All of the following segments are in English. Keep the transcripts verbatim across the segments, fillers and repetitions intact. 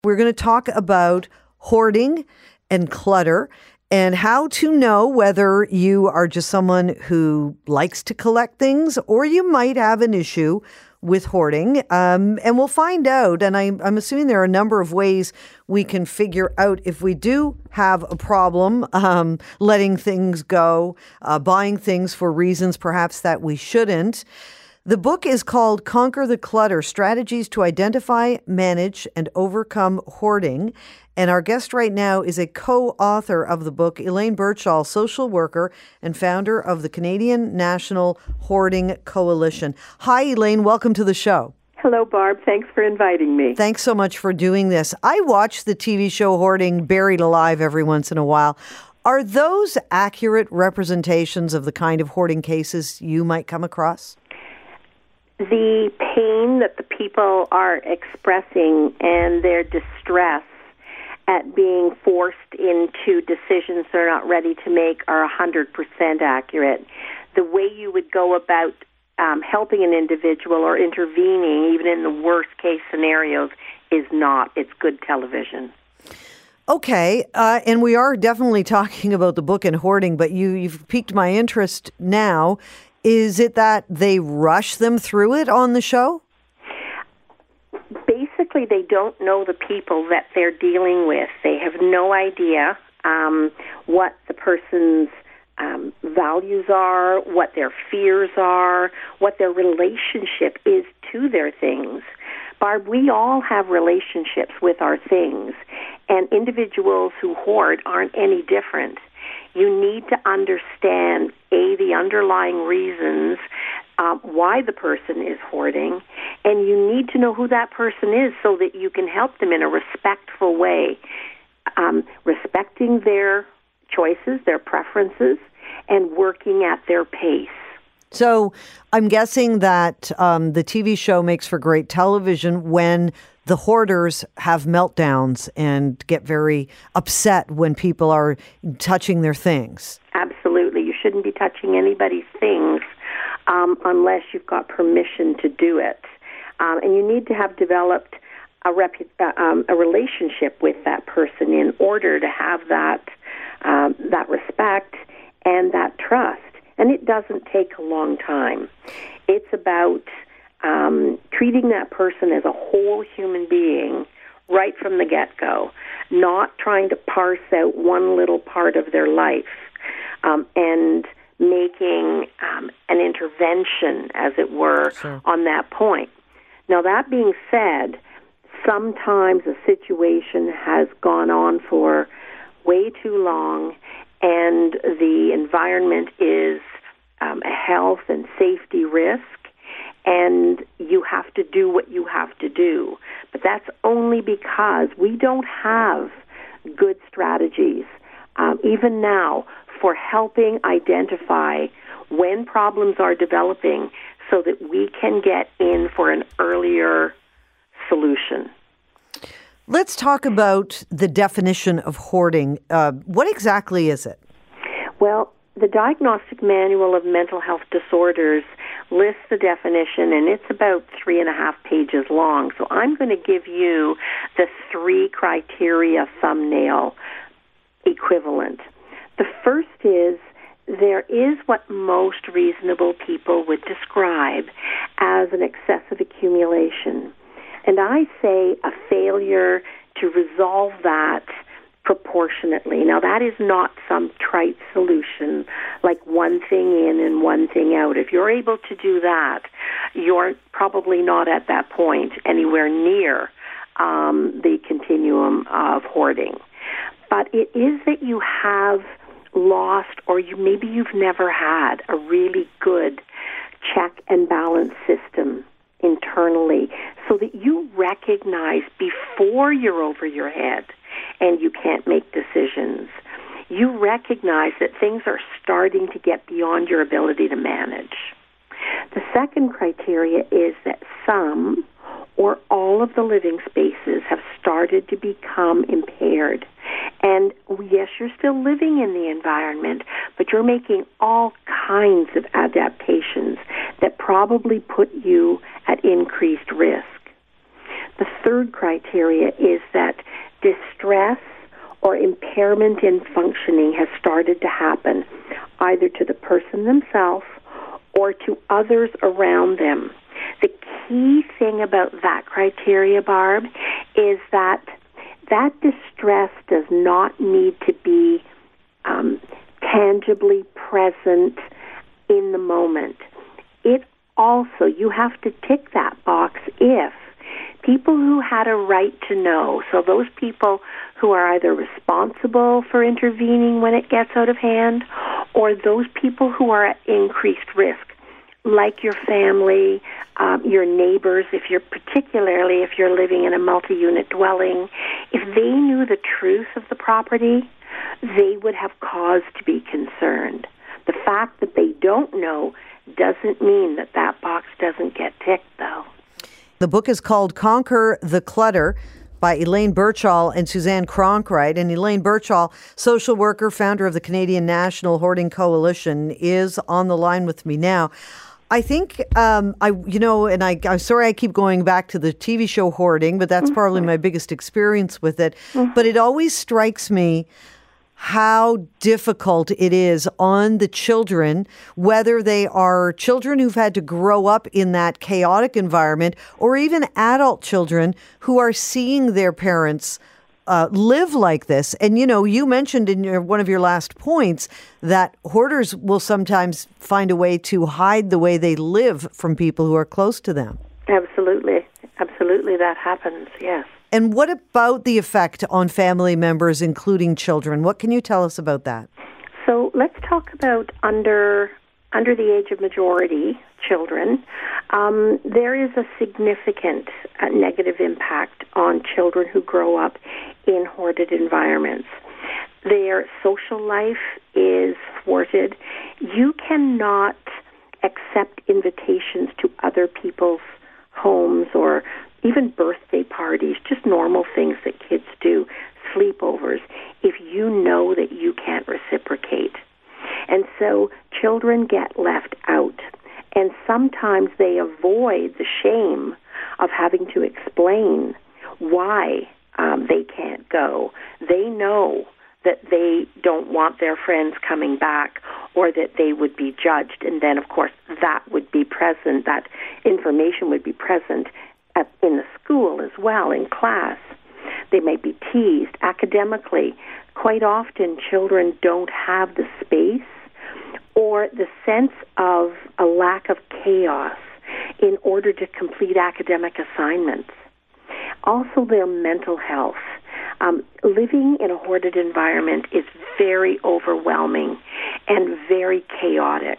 We're going to talk about hoarding and clutter and how to know whether you are just someone who likes to collect things or you might have an issue with hoarding. Um, and we'll find out. And I, I'm assuming there are a number of ways we can figure out if we do have a problem um, letting things go, uh, buying things for reasons perhaps that we shouldn't. The book is called Conquer the Clutter, Strategies to Identify, Manage, and Overcome Hoarding. And our guest right now is a co-author of the book, Elaine Birchall, social worker and founder of the Canadian National Hoarding Coalition. Hi, Elaine. Welcome to the show. Hello, Barb. Thanks for inviting me. Thanks so much for doing this. I watch the T V show Hoarding Buried Alive every once in a while. Are those accurate representations of the kind of hoarding cases you might come across? The pain that the people are expressing and their distress at being forced into decisions they're not ready to make are one hundred percent accurate. The way you would go about um, helping an individual or intervening, even in the worst case scenarios, is not. It's good television. Okay, uh, and we are definitely talking about the book and hoarding, but you, you've piqued my interest now. Is it that they rush them through it on the show? Basically, they don't know the people that they're dealing with. They have no idea um, what the person's um, values are, what their fears are, what their relationship is to their things. Barb, we all have relationships with our things, and individuals who hoard aren't any different. You need to understand, A, the underlying reasons um, why the person is hoarding, and you need to know who that person is so that you can help them in a respectful way, um, respecting their choices, their preferences, and working at their pace. So I'm guessing that um, the T V show makes for great television when the hoarders have meltdowns and get very upset when people are touching their things. Absolutely. You shouldn't be touching anybody's things um, unless you've got permission to do it. Um, and you need to have developed a, repu- uh, um, a relationship with that person in order to have that um, that respect and that trust. And it doesn't take a long time. It's about um, treating that person as a whole human being right from the get-go, not trying to parse out one little part of their life um, and making um, an intervention, as it were, sure, on that point. Now, that being said, sometimes a situation has gone on for way too long, and the environment is um, a health and safety risk, and you have to do what you have to do. But that's only because we don't have good strategies, um, even now, for helping identify when problems are developing so that we can get in for an earlier solution. Let's talk about the definition of hoarding. Uh, what exactly is it? Well, the Diagnostic Manual of Mental Health Disorders lists the definition, and it's about three and a half pages long. So I'm going to give you the three criteria thumbnail equivalent. The first is there is what most reasonable people would describe as an excessive accumulation. And I say a failure to resolve that proportionately. Now, that is not some trite solution like one thing in and one thing out. If you're able to do that, you're probably not at that point anywhere near um, the continuum of hoarding. But it is that you have lost, or you maybe you've never had a really good check and balance system internally, so that you recognize before you're over your head and you can't make decisions. You recognize that things are starting to get beyond your ability to manage. The second criteria is that some or all of the living spaces have started to become impaired. And yes, you're still living in the environment, but you're making all kinds of adaptations that probably put you at increased risk. The third criteria is that distress or impairment in functioning has started to happen, either to the person themselves or to others around them. The key thing about that criteria, Barb, is that that distress does not need to be um, tangibly present in the moment. It also, you have to tick that box if people who had a right to know, so those people who are either responsible for intervening when it gets out of hand, or those people who are at increased risk, like your family, um, your neighbors, if you're particularly if you're living in a multi-unit dwelling, if they knew the truth of the property, they would have cause to be concerned. The fact that they don't know doesn't mean that that box doesn't get ticked, though. The book is called Conquer the Clutter by Elaine Birchall and Suzanne Cronkright. And Elaine Birchall, social worker, founder of the Canadian National Hoarding Coalition, is on the line with me now. I think, um, I you know, and I, I'm sorry I keep going back to the T V show Hoarding, but that's mm-hmm. probably my biggest experience with it. Mm-hmm. But it always strikes me how difficult it is on the children, whether they are children who've had to grow up in that chaotic environment or even adult children who are seeing their parents uh, live like this. And, you know, you mentioned in your, one of your last points that hoarders will sometimes find a way to hide the way they live from people who are close to them. Absolutely. Absolutely, that happens, yes. And what about the effect on family members, including children? What can you tell us about that? So let's talk about under under the age of majority children. Um, there is a significant uh, negative impact on children who grow up in hoarded environments. Their social life is thwarted. You cannot accept invitations to other people's homes or even birthday parties, just normal things that kids do, sleepovers, if you know that you can't reciprocate. And so children get left out. And sometimes they avoid the shame of having to explain why um, they can't go. They know that they don't want their friends coming back or that they would be judged. And then, of course, that would be present, that information would be present At, in the school as well, in class. They may be teased academically. Quite often, children don't have the space or the sense of a lack of chaos in order to complete academic assignments. Also, their mental health. Um, living in a hoarded environment is very overwhelming and very chaotic.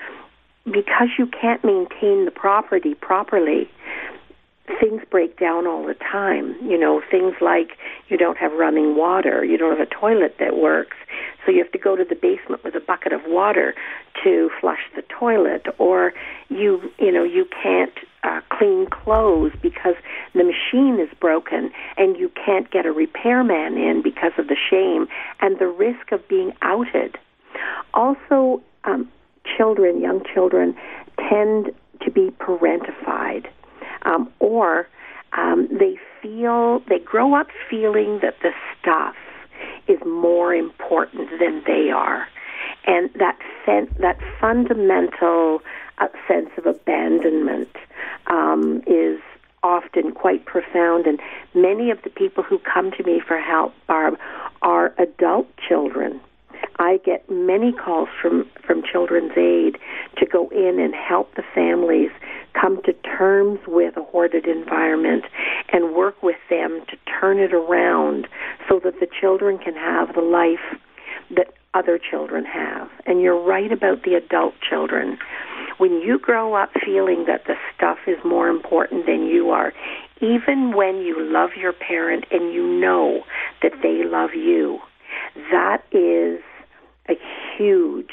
Because you can't maintain the property properly, things break down all the time. You know, things like you don't have running water, you don't have a toilet that works, so you have to go to the basement with a bucket of water to flush the toilet, or you, you know, you can't uh, clean clothes because the machine is broken and you can't get a repairman in because of the shame and the risk of being outed. Also, um, children, young children, tend to be parentified. Um, or um, they feel, they grow up feeling that the stuff is more important than they are. And that sen- that fundamental uh, sense of abandonment um, is often quite profound. And many of the people who come to me for help, Barb, are adult children. I get many calls from, from Children's Aid to go in and help the families come to terms with a hoarded environment and work with them to turn it around so that the children can have the life that other children have. And you're right about the adult children. When you grow up feeling that the stuff is more important than you are, even when you love your parent and you know that they love you, that is a huge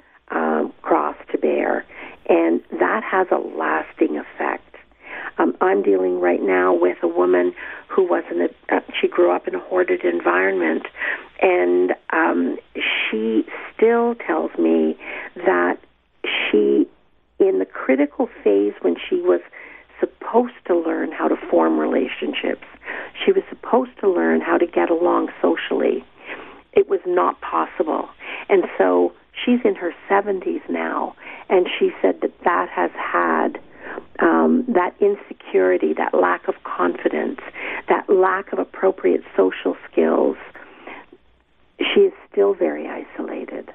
um, cross to bear, and that has a lasting effect. Um, I'm dealing right now with a woman who was in a, uh, she grew up in a hoarded environment, and um, she still tells me that she, in the critical phase when she was supposed to learn how to form relationships, how to get along socially. It was not possible. And so she's in her seventies now, and she said that that has had um, that insecurity, that lack of confidence, that lack of appropriate social skills. She is still very isolated.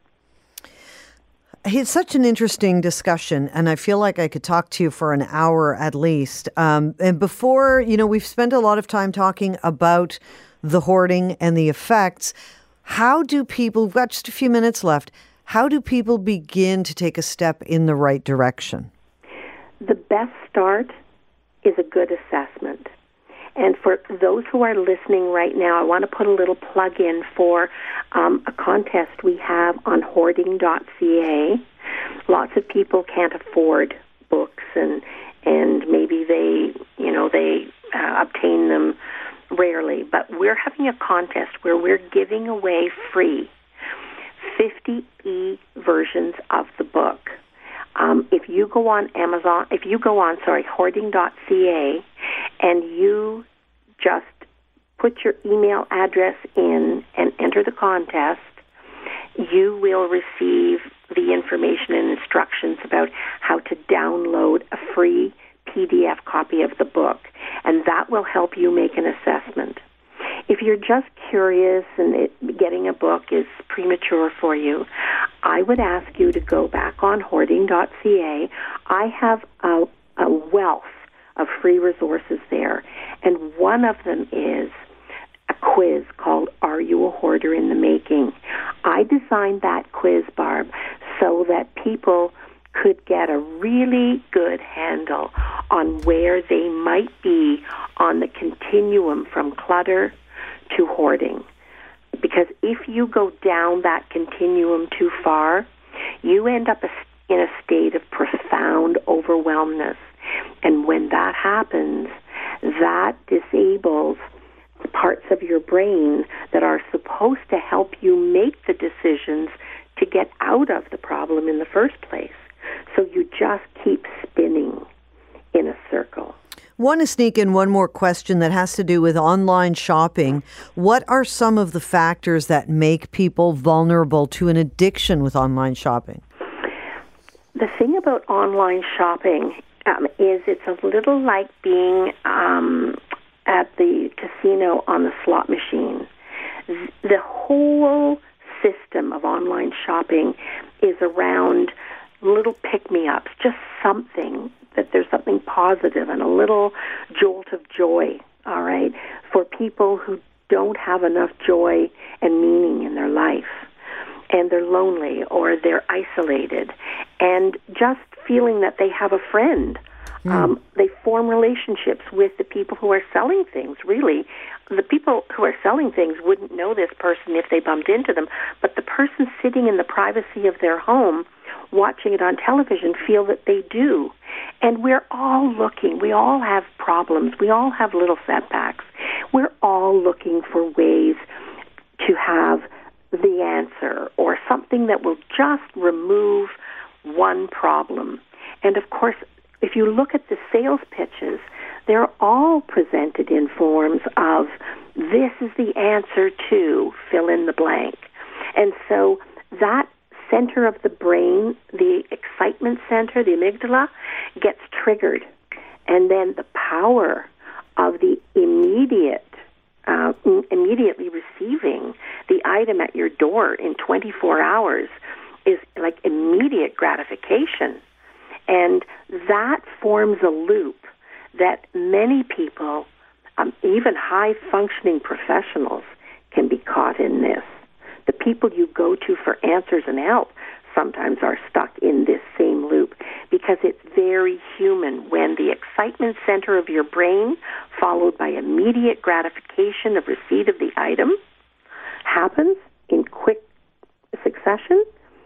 It's such an interesting discussion, and I feel like I could talk to you for an hour at least. Um, and before, you know, we've spent a lot of time talking about the hoarding and the effects. How do people, we've got just a few minutes left, how do people begin to take a step in the right direction? The best start is a good assessment. And for those who are listening right now, I want to put a little plug in for um, a contest we have on hoarding dot c a. Lots of people can't afford books, and and maybe they, you know, they uh, obtain them rarely. But we're having a contest where we're giving away free fifty e-versions of the book. Um, if you go on Amazon, if you go on, sorry, hoarding dot c a, and you just put your email address in and enter the contest, you will receive the information and instructions about how to download a free P D F copy of the book, and that will help you make an assessment. If you're just curious and it, getting a book is premature for you, I would ask you to go back on hoarding dot c a. I have a, a wealth of free resources there, and one of them is a quiz called Are You a Hoarder in the Making? I designed that quiz, Barb, so that people could get a really good handle on where they might be on the continuum from clutter to hoarding. Because if you go down that continuum too far, you end up in a state of profound overwhelmness. And when that happens, that disables parts of your brain that are supposed to help you make the decisions to get out of the problem in the first place. So you just keep spinning in a circle. Want to sneak in one more question that has to do with online shopping. What are some of the factors that make people vulnerable to an addiction with online shopping? The thing about online shopping um, is it's a little like being um, at the casino on the slot machine. The whole system of online shopping is around little pick-me-ups, just something, that there's something positive and a little jolt of joy, all right, for people who don't have enough joy and meaning in their life, and they're lonely or they're isolated, and just feeling that they have a friend. Mm. Um, they form relationships with the people who are selling things, really. The people who are selling things wouldn't know this person if they bumped into them, but the person sitting in the privacy of their home watching it on television feel that they do. And we're all looking. We all have problems. We all have little setbacks. We're all looking for ways to have the answer or something that will just remove one problem. And of course, if you look at the sales pitches, they're all presented in forms of, this is the answer to fill in the blank. And so that center of the brain, the excitement center, the amygdala, gets triggered. And then the power of the immediate, uh, immediately receiving the item at your door in twenty-four hours is like immediate gratification. And that forms a loop that many people, um, even high-functioning professionals, can be caught in this. The people you go to for answers and help sometimes are stuck in this same loop because it's very human when the excitement center of your brain, followed by immediate gratification of receipt of the item, happens in quick succession.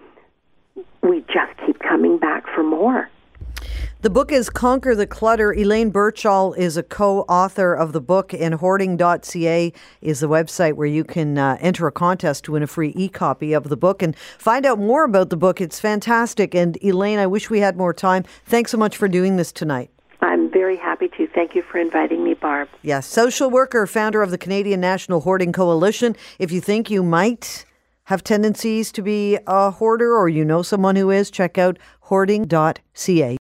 We just keep coming back for more. The book is Conquer the Clutter. Elaine Birchall is a co-author of the book, and hoarding dot c a is the website where you can uh, enter a contest to win a free e-copy of the book and find out more about the book. It's fantastic. And Elaine, I wish we had more time. Thanks so much for doing this tonight. I'm very very happy to. Thank you for inviting me, Barb. Yes, social worker, founder of the Canadian National Hoarding Coalition. If you think you might have tendencies to be a hoarder or you know someone who is, check out hoarding dot c a.